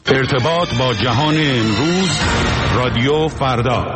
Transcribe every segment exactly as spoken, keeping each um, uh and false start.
ارتباط با جهان امروز، رادیو فردا.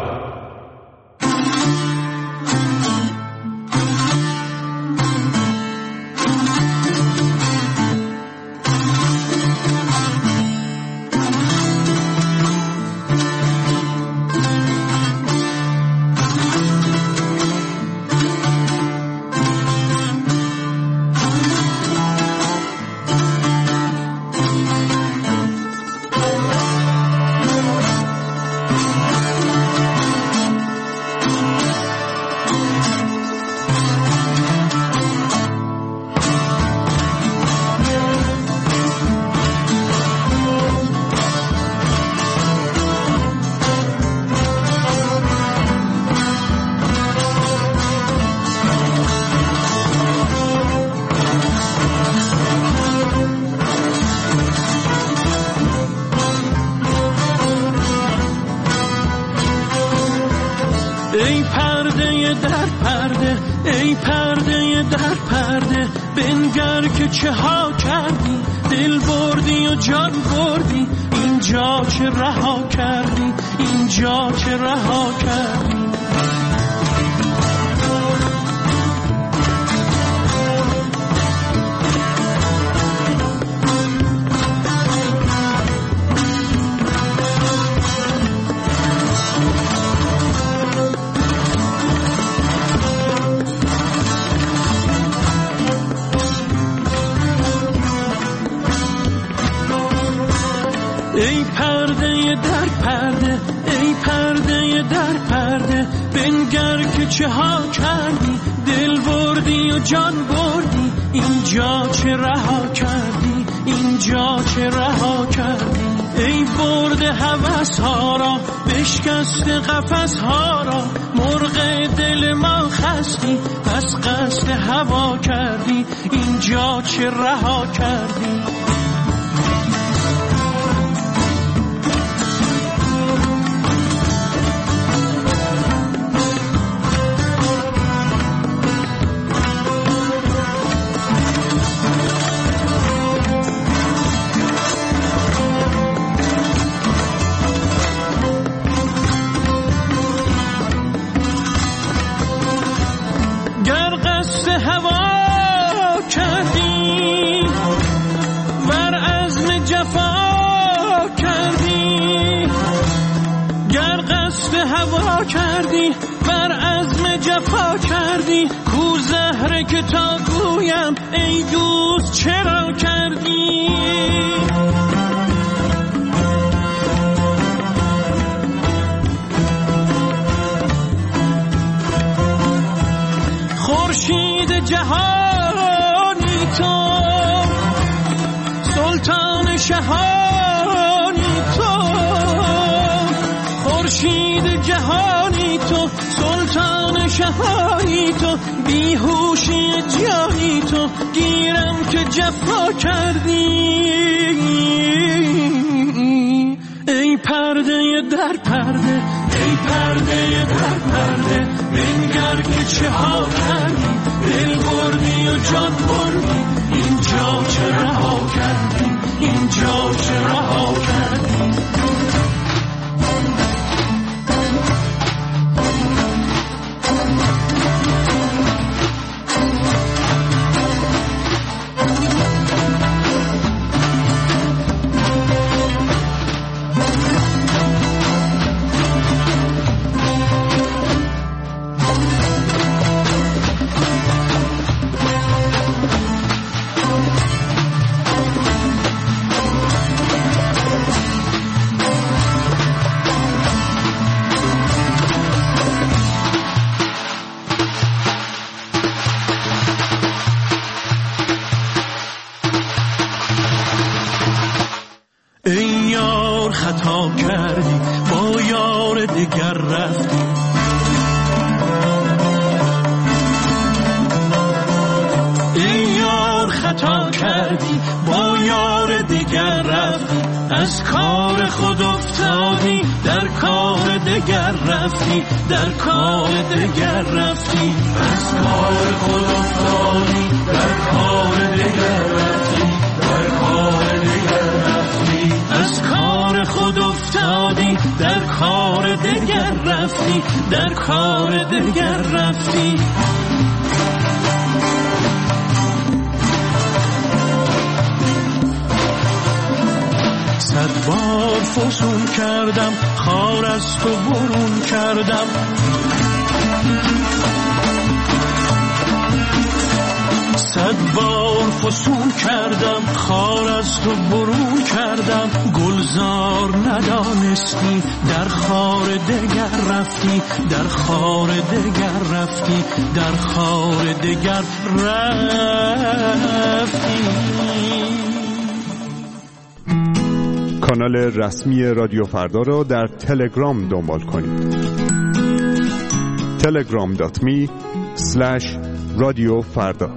ای پرده در پرده، ای پرده در پرده، بنگر که چه ها کردی، دل بردی و جان بردی، اینجا چه رها کردی، اینجا چه رها کردی. ای پرده در پرده، ای پرده در پرده، بنگر که چه ها کردی، دل بردی و جان بردی، اینجا چه رها کردی، اینجا چه رها کردی. ای برده هوس ها را، بشکست قفس ها را، مرغ دل ما خستی، پس قصد هوا کردی، اینجا چه رها کردی. هوا کردی ور عزم جفا کردی، گر قصد هوا کردی ور عزم جفا کردی، کو زهره که تا گویم ای دوست چرا کردی. خورشید جهانی تو، سلطان شهانی تو، خورشید جهانی تو، سلطان شهانی تو، بیهوشی جانی تو، گیرم که جفا کردی. ای پرده در پرده، ای پرده در پرده، بنگر که چه ها کردی، دل بردی و جان بردی، اینجا چه رها کردی، اینجا چه رها کردی. ای یار خطا کردی، با یار دیگر رفتی، ای یار خطا کردی، با یار دیگر رفتی، از کار خود افتادی، در کار دیگر رفتی، در کار دیگر رفتی، از کار خود افتادی، در کار دیگر رفتی، در کار دیگر رفتی، از کار رفتی در کار دگر رفتی. صد بار فسون کردم خار از تو برون کردم، صد بار فسون کردم خار از تو برون کردم. گلزار ندانستی در خار دگر رفتی در خار دگر رفتی در خار دگر رفتی. کانال رسمی رادیو فردا را در تلگرام دنبال کنید. تلگرام دات می اسلش رادیو فردا.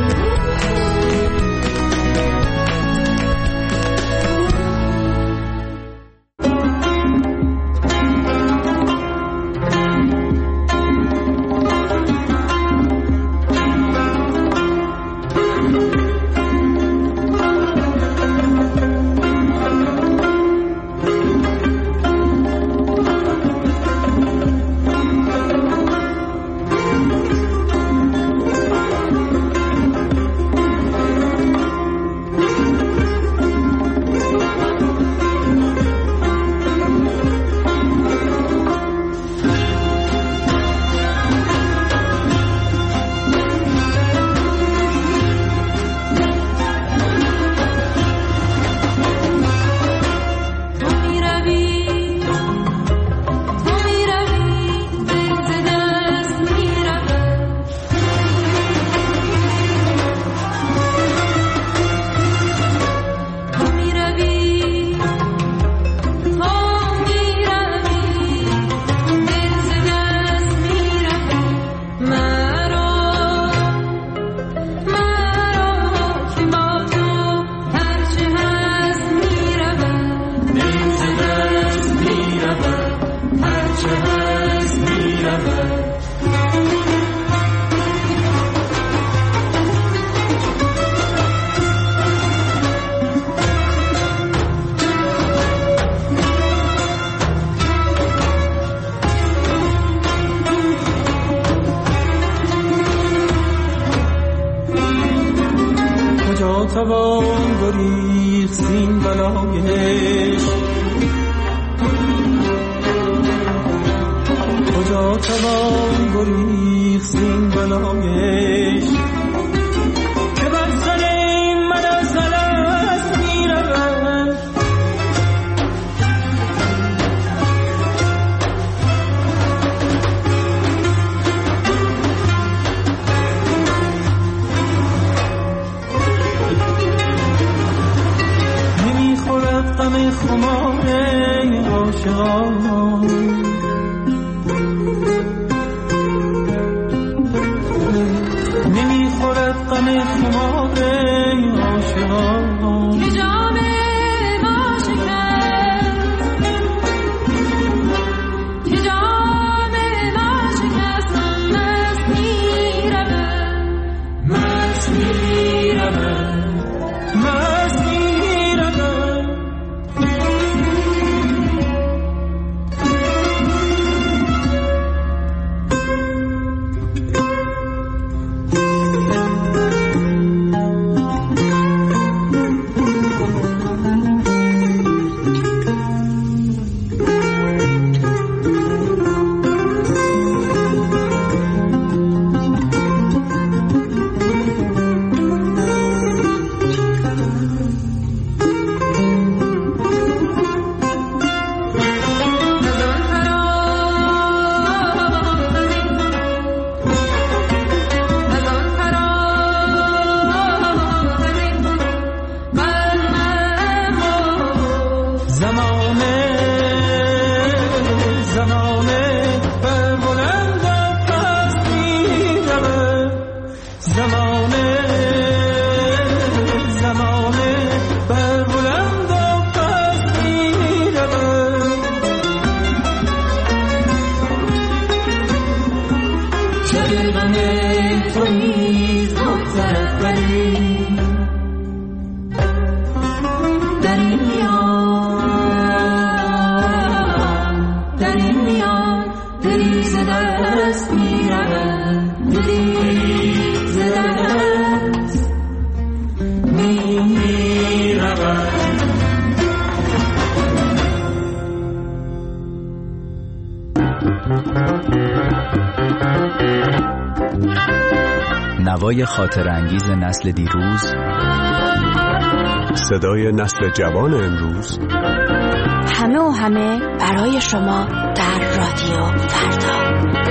توان گریخت این بلایش، کجا توان گریخت این بلایش که بر سر من از الست می رود. غم خمار عاشقان نمیخورد، غم خمار عاشقان که جام ما شکست، که جام ما شکست. مست میرود، مست میرود، مست میرود. در این میان نوای خاطر انگیز نسل دیروز، صدای نسل جوان امروز، همه و همه برای شما در رادیو فردا.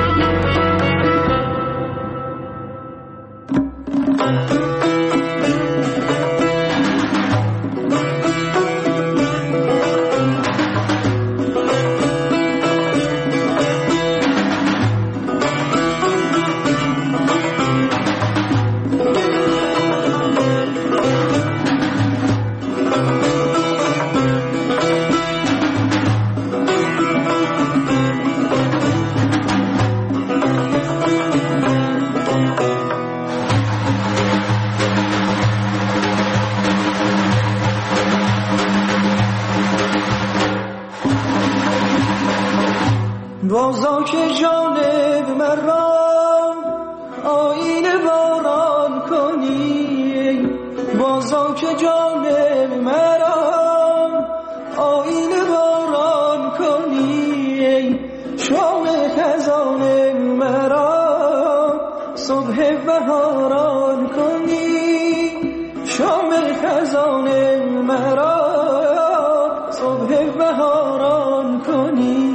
بازا که جانب مرا آینه باران کنی، بازا که جانب مرا آینه باران کنی، شام خزان مرا صبح بهاران کنی، شام خزان مرا صبح بهاران کنی.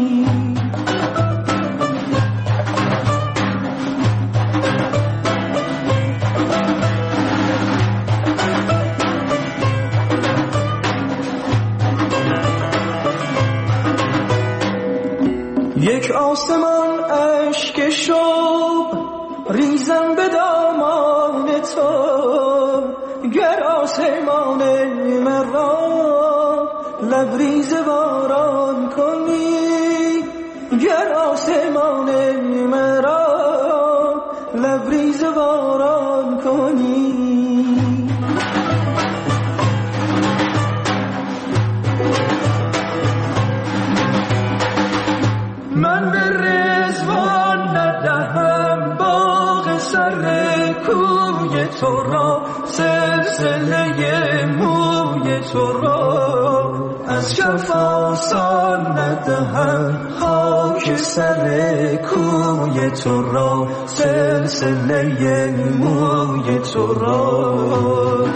یک آسمان اشک شب ریزم به دامان تو، گر آسمان مرا لبریز باران کنی، گر آسمان مرا لبریز باران کنی. من به رضوان ندهم باغ سر کوی تو را، سلسله موی تو را از کف آسان ندهم، خاک سر کوی تو را سلسله موی تو را.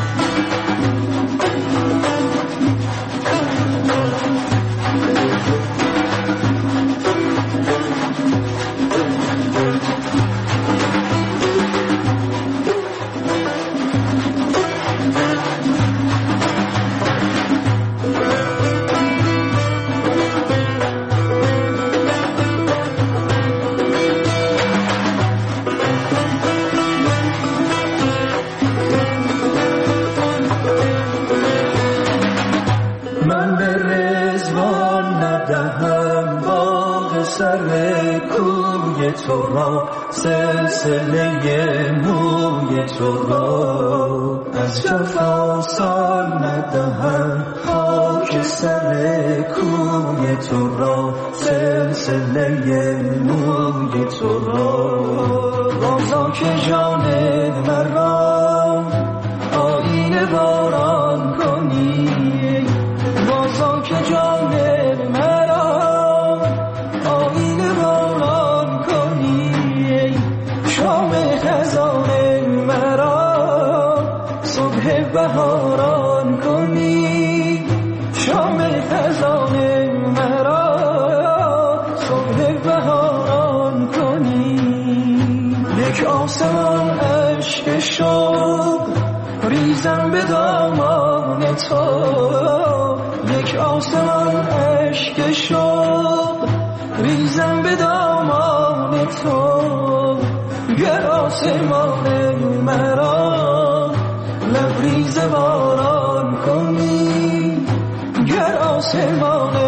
سر کوی تو را سلسله موی تو را از کف آسان ندهم، خاک سر کوی تو را سلسله موی تو را. بازا که جانب مرا آینه باران کنی، بازا که جانب مرا آینه باران کنی، شام خزان مرا صبح بهاران کنی، شام خزان مرا صبح بهاران کنی. یک آسمان اشک شب ریزم به دامان تو، یک آسمان اشک شب ریزم به دامان تو، گر آسمان مرا لبریز باران کنی، گر آسمان